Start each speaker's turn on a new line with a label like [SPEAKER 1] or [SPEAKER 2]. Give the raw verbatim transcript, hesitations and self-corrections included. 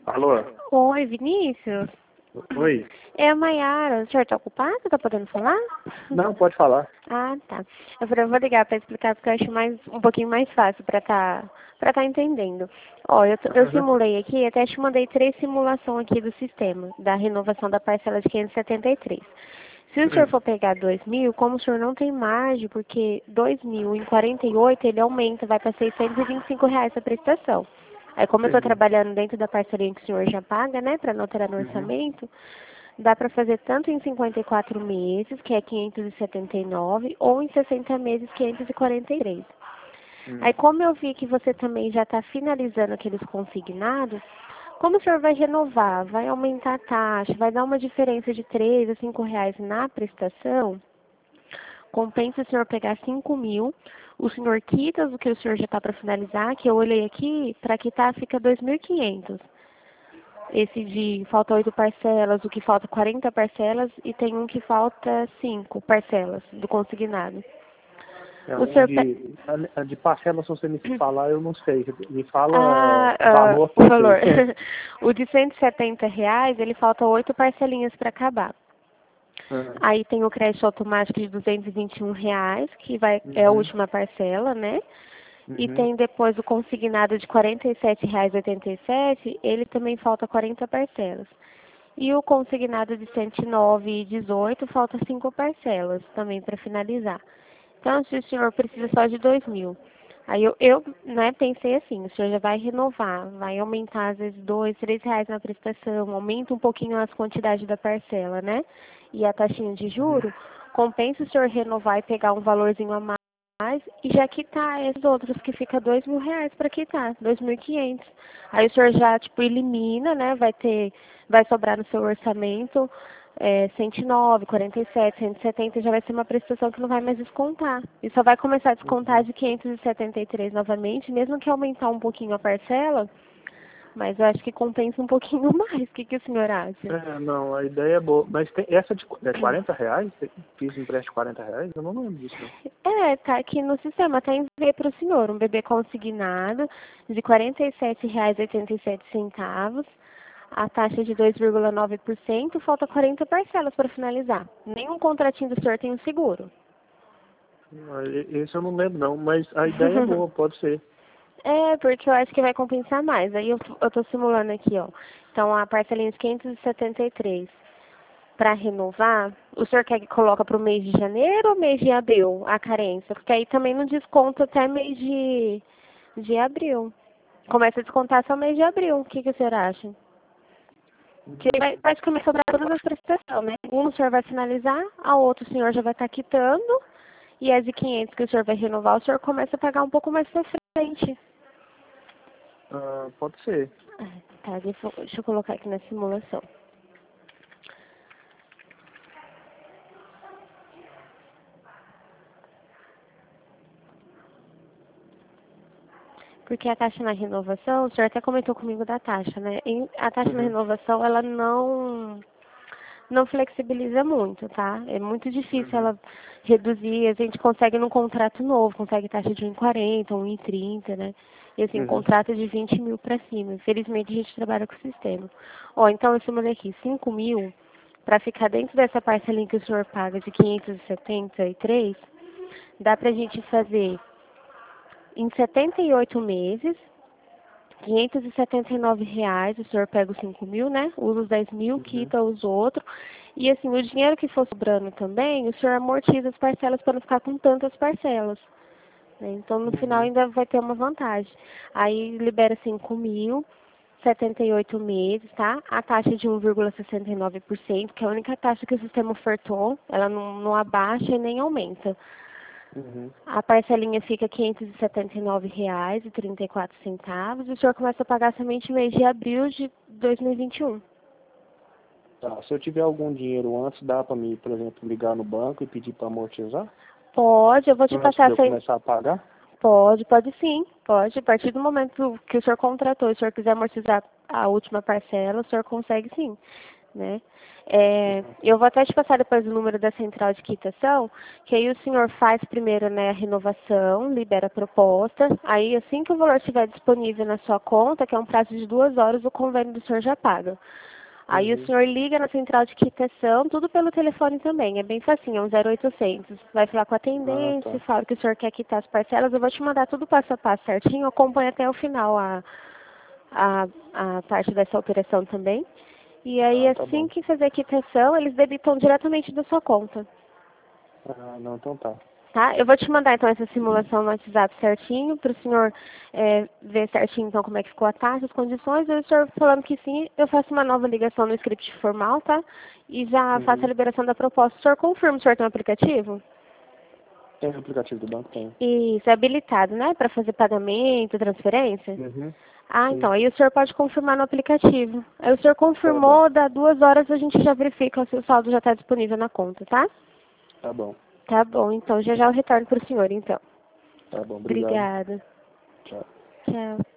[SPEAKER 1] Alô?
[SPEAKER 2] Oi, Vinícius.
[SPEAKER 1] Oi?
[SPEAKER 2] É a Maiara. O senhor está ocupado? Está podendo falar?
[SPEAKER 1] Não, pode falar.
[SPEAKER 2] Ah, tá. Eu falei, eu vou ligar para explicar porque eu acho mais, um pouquinho mais fácil para estar para tá entendendo. Ó, eu, t- eu
[SPEAKER 1] Uhum.
[SPEAKER 2] simulei aqui, até te mandei três simulações aqui do sistema, da renovação da parcela de quinhentos e setenta e três. Se o senhor for pegar dois mil, como o senhor não tem margem, porque dois mil em quarenta e oito ele aumenta, vai para seiscentos e vinte e cinco reais a prestação. Aí como eu estou
[SPEAKER 1] Entendi.
[SPEAKER 2] trabalhando dentro da parceria que o senhor já paga, né, para não alterar no
[SPEAKER 1] Uhum.
[SPEAKER 2] orçamento, dá para fazer tanto em cinquenta e quatro meses, que é quinhentos e setenta e nove, ou em sessenta meses, quinhentos e quarenta e três.
[SPEAKER 1] Hum.
[SPEAKER 2] Aí como eu vi que você também já está finalizando aqueles consignados, como o senhor vai renovar, vai aumentar a taxa, vai dar uma diferença de três a cinco reais na prestação, compensa o senhor pegar cinco mil, o senhor quita o que o senhor já está para finalizar, que eu olhei aqui, para quitar fica dois mil e quinhentos. Esse de falta oito parcelas, o que falta quarenta parcelas, e tem um que falta cinco parcelas do consignado.
[SPEAKER 1] É
[SPEAKER 2] O
[SPEAKER 1] um
[SPEAKER 2] senhor pe...
[SPEAKER 1] de, a- a de parcela, se você me falar, eu não sei. Me fala
[SPEAKER 2] ah,
[SPEAKER 1] o
[SPEAKER 2] ah,
[SPEAKER 1] valor que
[SPEAKER 2] o
[SPEAKER 1] eu
[SPEAKER 2] valor.
[SPEAKER 1] sei.
[SPEAKER 2] O de cento e setenta reais, ele falta oito parcelinhas para acabar.
[SPEAKER 1] Ah,
[SPEAKER 2] Aí tem o crédito automático de duzentos e vinte e um reais, que vai, é a
[SPEAKER 1] uhum.
[SPEAKER 2] última parcela, né? E
[SPEAKER 1] Uhum.
[SPEAKER 2] tem depois o consignado de quarenta e sete reais e oitenta e sete, ele também falta quarenta parcelas. E o consignado de cento e nove reais e dezoito, falta cinco parcelas também para finalizar. Então, se o senhor precisa só de dois mil, aí eu, eu né, pensei assim, o senhor já vai renovar, vai aumentar às vezes dois, três reais na prestação, aumenta um pouquinho as quantidades da parcela, né? E a taxinha de
[SPEAKER 1] Uhum.
[SPEAKER 2] juro, compensa o senhor renovar e pegar um valorzinho a mais e já quitar esses outros que fica dois mil reais para quitar, dois mil e quinhentos. Aí o senhor já, tipo, elimina, né? Vai ter, vai sobrar no seu orçamento é, cento e nove, quarenta e sete, cento e setenta, já vai ser uma prestação que não vai mais descontar. E só vai começar a descontar
[SPEAKER 1] Uhum.
[SPEAKER 2] de quinhentos e setenta e três novamente, mesmo que aumentar um pouquinho a parcela, mas eu acho que compensa um pouquinho mais. O que, que o senhor acha?
[SPEAKER 1] É, não, a ideia é boa. Mas tem essa de qu- é quarenta reais? Fiz um empréstimo de quarenta reais? Eu não lembro disso, não.
[SPEAKER 2] É, tá aqui no sistema, tá enviei para o senhor um bebê consignado de quarenta e sete reais e oitenta e sete centavos, a taxa de dois vírgula nove por cento, falta quarenta parcelas para finalizar. Nenhum contratinho do senhor tem um seguro.
[SPEAKER 1] Ah, e- Esse eu não lembro, não. Mas a ideia é boa, pode ser.
[SPEAKER 2] É, porque eu acho que vai compensar mais. Aí eu, eu tô simulando aqui, ó. Então, a parcelinha de quinhentos e setenta e três para renovar, o senhor quer que coloca para o mês de janeiro ou mês de abril a carência? Porque aí também não desconta até mês de, de abril. Começa a descontar só mês de abril. O que, que o senhor acha? Que vai, vai começar a sobrar todas as prestações, né? Um o senhor vai finalizar, a outra o senhor já vai estar quitando, e as de quinhentos que o senhor vai renovar, o senhor começa a pagar um pouco mais pra frente.
[SPEAKER 1] Ah, pode ser.
[SPEAKER 2] Ah, tá, deixa eu, deixa eu colocar aqui na simulação. Porque a taxa na renovação, o senhor até comentou comigo da taxa, né? Em- A taxa na
[SPEAKER 1] Uhum.
[SPEAKER 2] renovação, ela não, não flexibiliza muito, tá? É muito difícil
[SPEAKER 1] Uhum.
[SPEAKER 2] ela reduzir. A gente consegue num contrato novo, consegue taxa de um e quarenta, um e trinta, né? E assim, um
[SPEAKER 1] Uhum.
[SPEAKER 2] contrato de vinte mil para cima. Infelizmente, a gente trabalha com o sistema. Ó, então eu simulei aqui, cinco mil, para ficar dentro dessa parcelinha que o senhor paga de quinhentos e setenta e três, dá pra gente fazer em setenta e oito meses, quinhentos e setenta e nove reais, o senhor pega os cinco mil, né? Usa os dez mil,
[SPEAKER 1] Uhum.
[SPEAKER 2] quita os outros. E assim, o dinheiro que for sobrando também, o senhor amortiza as parcelas para não ficar com tantas parcelas, né? Então, no final
[SPEAKER 1] Uhum.
[SPEAKER 2] ainda vai ter uma vantagem. Aí libera cinco mil, setenta e oito meses, tá? A taxa de um vírgula sessenta e nove por cento, que é a única taxa que o sistema ofertou, ela não, não abaixa e nem aumenta.
[SPEAKER 1] Uhum.
[SPEAKER 2] A parcelinha fica quinhentos e setenta e nove reais e trinta e quatro centavos, e o senhor começa a pagar somente no mês de abril de dois mil e vinte e um.
[SPEAKER 1] Tá, se eu tiver algum dinheiro antes, dá para mim, por exemplo, ligar no banco e pedir para amortizar?
[SPEAKER 2] Pode, eu vou te
[SPEAKER 1] Antes de
[SPEAKER 2] passar
[SPEAKER 1] eu
[SPEAKER 2] sem.
[SPEAKER 1] começar a pagar?
[SPEAKER 2] Pode, pode sim, pode. A partir do momento que o senhor contratou, se o senhor quiser amortizar a última parcela, o senhor consegue sim. né? É, eu vou até te passar depois o número da central de quitação, que aí o senhor faz primeiro, né, a renovação, libera a proposta, aí assim que o valor estiver disponível na sua conta, que é um prazo de duas horas, o convênio do senhor já paga. Aí
[SPEAKER 1] Uhum.
[SPEAKER 2] o senhor liga na central de quitação, tudo pelo telefone também, é bem facinho, é um zero oitocentos. Vai falar com o
[SPEAKER 1] Ah,
[SPEAKER 2] atendente,
[SPEAKER 1] tá.
[SPEAKER 2] fala que o senhor quer quitar as parcelas, eu vou te mandar tudo passo a passo certinho, acompanha até o final a, a, a parte dessa operação também. E aí,
[SPEAKER 1] Ah, tá
[SPEAKER 2] assim
[SPEAKER 1] bom.
[SPEAKER 2] que fazer a quitação, eles debitam diretamente da sua conta,
[SPEAKER 1] Ah, não, então tá.
[SPEAKER 2] tá? Eu vou te mandar, então, essa simulação no WhatsApp certinho, para o senhor é, ver certinho, então, como é que ficou a taxa, as condições. E o senhor falando que sim, eu faço uma nova ligação no script formal, tá? E já faço a
[SPEAKER 1] Uhum.
[SPEAKER 2] liberação da proposta. O senhor confirma, o senhor tem um aplicativo?
[SPEAKER 1] Tem o aplicativo do banco? Tem.
[SPEAKER 2] Isso, é habilitado, né? Para fazer pagamento, transferência?
[SPEAKER 1] Uhum.
[SPEAKER 2] Ah, então,
[SPEAKER 1] Sim.
[SPEAKER 2] aí o senhor pode confirmar no aplicativo. Aí o senhor
[SPEAKER 1] Tá bom.
[SPEAKER 2] confirmou, dá duas horas a gente já verifica se o saldo já está disponível na conta, tá?
[SPEAKER 1] Tá bom.
[SPEAKER 2] Tá bom, então já já eu retorno para o senhor, então.
[SPEAKER 1] Tá bom. Obrigado.
[SPEAKER 2] Obrigada.
[SPEAKER 1] Tchau.
[SPEAKER 2] Tchau.